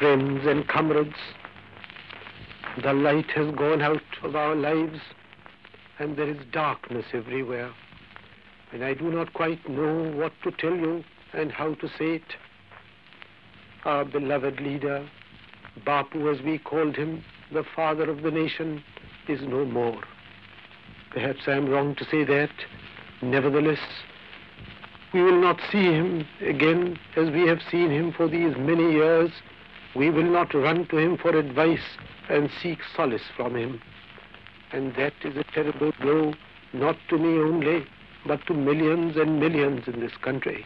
friends and comrades, the light has gone out of our lives and there is darkness everywhere. And I do not quite know what to tell you and how to say it. Our beloved leader, Bapu as we called him, the father of the nation, is no more. Perhaps I am wrong to say that. Nevertheless, we will not see him again as we have seen him for these many years. We will not run to him for advice and seek solace from him. And that is a terrible blow, not to me only, but to millions and millions in this country.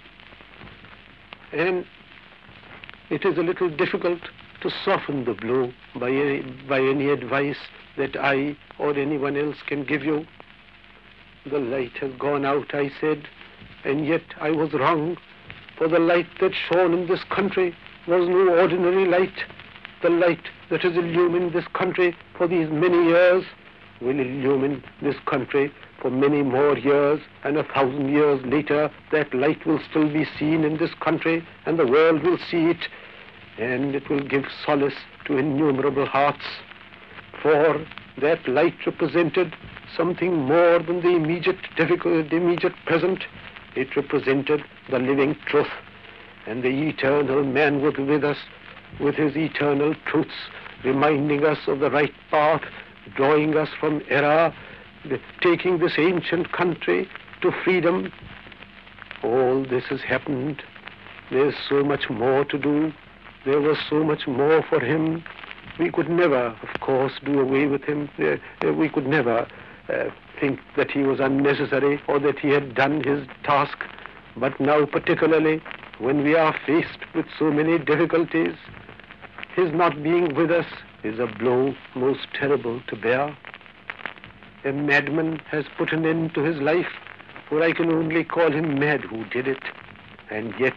And it is a little difficult to soften the blow by any advice that I or anyone else can give you. The light has gone out, I said, and yet I was wrong, for the light that shone in this country was no ordinary light. The light that has illumined this country for these many years will illumine this country for many more years, and 1,000 years later that light will still be seen in this country, and the world will see it, and it will give solace to innumerable hearts. For that light represented something more than the immediate present. It represented the living truth, and the eternal man was with us with his eternal truths, reminding us of the right path, drawing us from error, taking this ancient country to freedom. All this has happened. There's so much more to do. There was so much more for him. We could never, of course, do away with him. We could never think that he was unnecessary or that he had done his task. But now, particularly, when we are faced with so many difficulties, his not being with us is a blow most terrible to bear. A madman has put an end to his life, for I can only call him mad who did it. And yet,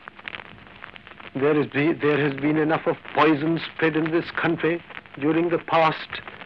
there has been enough of poison spread in this country during the past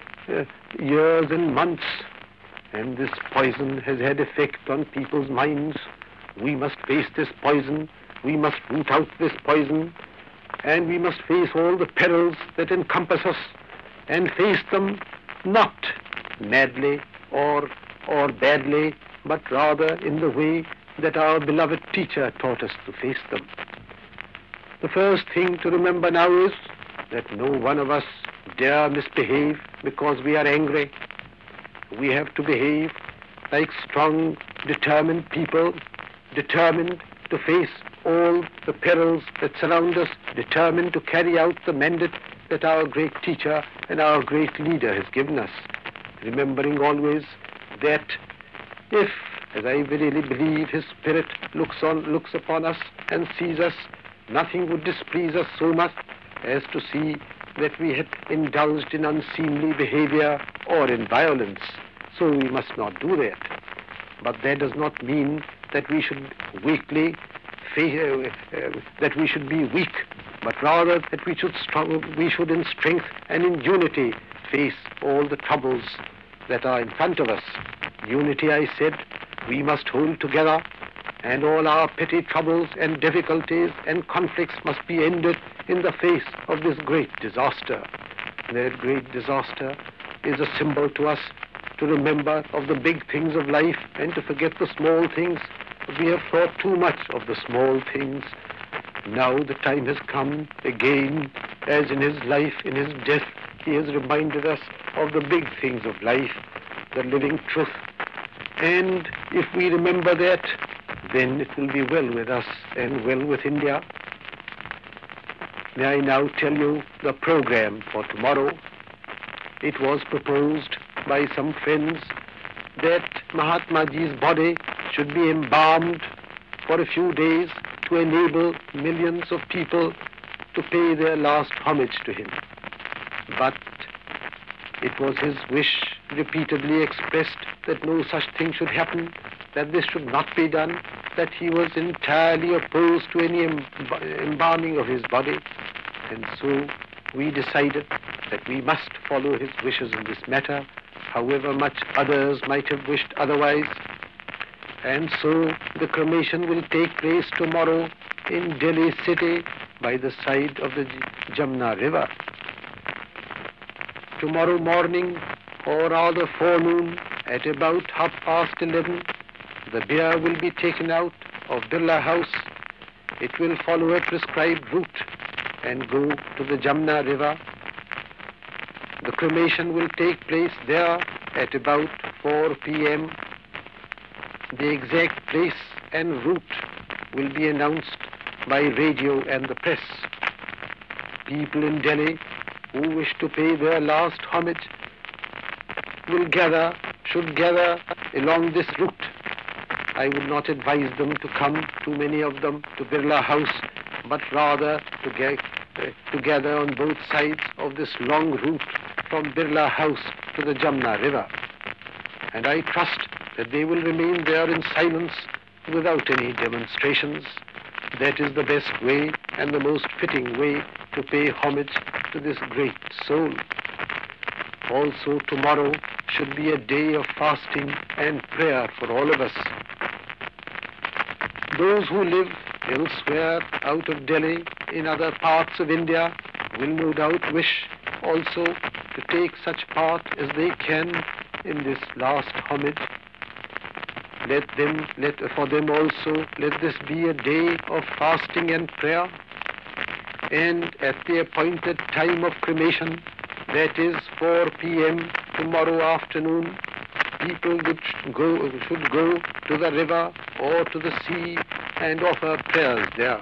years and months, and this poison has had effect on people's minds. We must face this poison, we must root out this poison, and we must face all the perils that encompass us, and face them not madly or badly, but rather in the way that our beloved teacher taught us to face them. The first thing to remember now is that no one of us dare misbehave because we are angry. We have to behave like strong, determined people, determined to face all the perils that surround us, determined to carry out the mandate that our great teacher and our great leader has given us. Remembering always that if, as I really believe, his spirit looks upon us and sees us, nothing would displease us so much as to see that we had indulged in unseemly behavior or in violence. So we must not do that. But that does not mean that we should that we should be weak, but rather that we should in strength and in unity face all the troubles that are in front of us. Unity, I said, we must hold together, and all our petty troubles and difficulties and conflicts must be ended in the face of this great disaster. That great disaster is a symbol to us to remember of the big things of life and to forget the small things. We have thought too much of the small things. Now the time has come again, as in his life, in his death, he has reminded us of the big things of life, the living truth. And if we remember that, then it will be well with us and well with India. May I now tell you the program for tomorrow? It was proposed by some friends that Mahatma Ji's body should be embalmed for a few days to enable millions of people to pay their last homage to him. But it was his wish, repeatedly expressed, that no such thing should happen, that this should not be done, that he was entirely opposed to any embalming of his body. And so we decided that we must follow his wishes in this matter, however much others might have wished otherwise. And so the cremation will take place tomorrow in Delhi city by the side of the Jamna River. Tomorrow morning, or rather forenoon, at about 11:30, the bier will be taken out of Birla House. It will follow a prescribed route and go to the Jamna River. The cremation will take place there at about 4 p.m. The exact place and route will be announced by radio and the press. People in Delhi who wish to pay their last homage should gather along this route. I would not advise them to come, too many of them, to Birla House, but rather to gather on both sides of this long route from Birla House to the Jamna River. And I trust that they will remain there in silence without any demonstrations. That is the best way and the most fitting way to pay homage to this great soul. Also, tomorrow should be a day of fasting and prayer for all of us. Those who live elsewhere out of Delhi, in other parts of India, will no doubt wish also to take such part as they can in this last homage. For them also, let this be a day of fasting and prayer. And at the appointed time of cremation, that is 4 p.m. tomorrow afternoon, people should go to the river or to the sea and offer prayers there.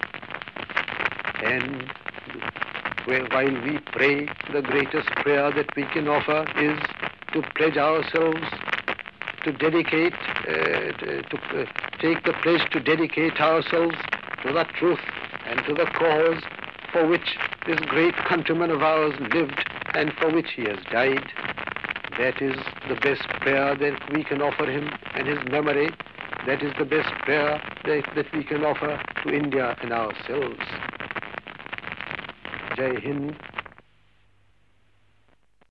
And while we pray, the greatest prayer that we can offer is to pledge ourselves to dedicate, take the pledge to dedicate ourselves to the truth and to the cause for which this great countryman of ours lived and for which he has died. That is the best prayer that we can offer him and his memory. That is the best prayer that we can offer to India and ourselves. Jai Hind.